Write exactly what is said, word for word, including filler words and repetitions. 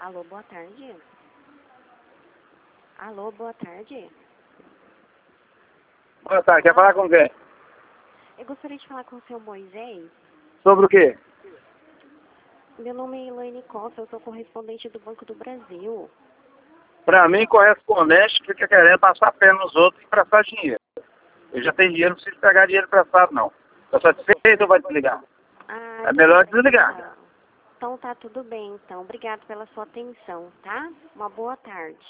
Alô, boa tarde. Alô, boa tarde. Boa tarde, quer falar com quem? Eu gostaria de falar com o seu Moisés. Sobre o quê? Meu nome é Elaine Costa, eu sou correspondente do Banco do Brasil. Pra mim, correspondente fica querendo passar a perna nos outros e emprestar dinheiro. Eu já tenho dinheiro, não preciso pegar dinheiro emprestado, não. Tá satisfeito ou vai desligar? Ah, É melhor desligar. então. Então tá tudo bem, então. Obrigado pela sua atenção, tá? Uma boa tarde.